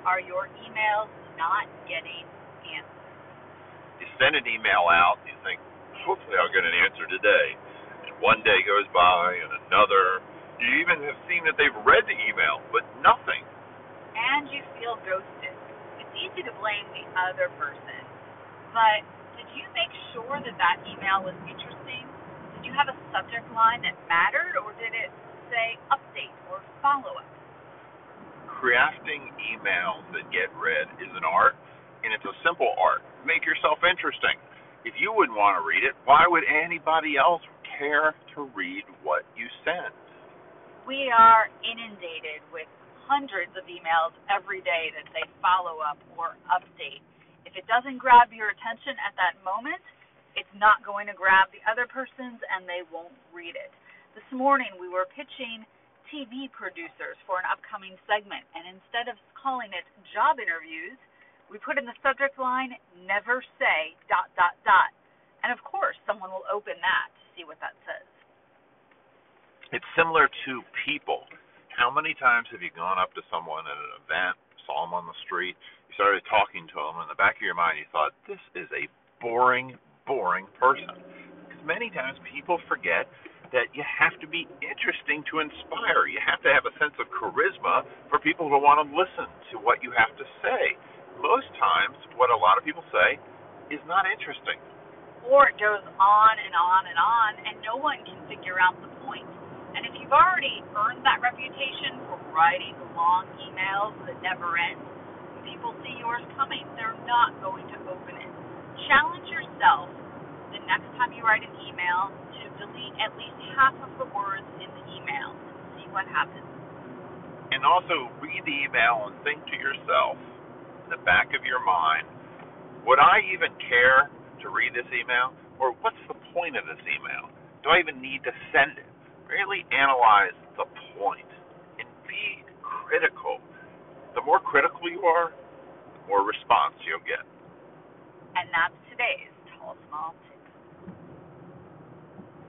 are your emails not getting answered? You send an email out, you think, hopefully I'll get an answer today. And one day goes by and another. You even have seen that they've read the email, but nothing. And you feel ghosted. It's easy to blame the other person, but did you make sure that that email was interesting? Did you have a subject line that mattered, or did it say update or follow-up? Crafting emails that get read is an art, and it's a simple art. Make yourself interesting. If you wouldn't want to read it, why would anybody else care to read what you send? We are inundated with hundreds of emails every day that say follow up or update. If it doesn't grab your attention at that moment, it's not going to grab the other person's and they won't read it. This morning we were pitching TV producers for an upcoming segment, and instead of calling it job interviews, we put in the subject line, never say ... And of course someone will open that to see what that says. It's similar to people. How many times have you gone up to someone at an event, saw them on the street, you started talking to them, in the back of your mind you thought, this is a boring person? Because many times people forget that you have to be interesting to inspire. You have to have a sense of charisma for people to want to listen to what you have to say. Most times, what a lot of people say is not interesting. Or it goes on and on and on, and no one can figure out the point. And if you've already earned that reputation for writing long emails that never end, when people see yours coming, they're not going to open it. Challenge yourself the next time you write an email to delete at least half of the words in the email and see what happens. And also read the email and think to yourself, in the back of your mind, would I even care to read this email? Or what's the point of this email? Do I even need to send it? Really analyze the point and be critical. The more critical you are, the more response you'll get. And that's today's Tall Small Tip.